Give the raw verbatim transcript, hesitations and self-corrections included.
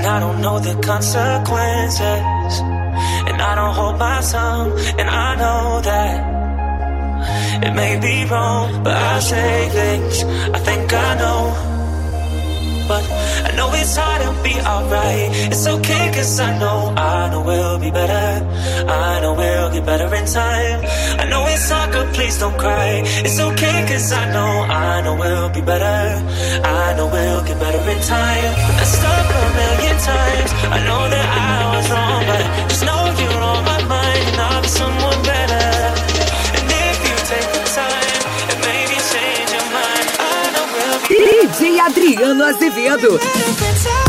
and I don't know the consequences, and I don't hold my tongue, and I know that it may be wrong, but I say things I think I know. But I know it's hard to be alright. It's okay cause I know, I know we'll be better. I know we'll get better in time. I know it's hard but please don't cry. It's okay cause I know, I know we'll be better. I know we'll get better in time. I stuck a million times. I know that I was wrong, but just know you're on my mind, and I'll be someone better. And if you take the time and maybe change your mind, I know we'll be D J Adriano Azevedo.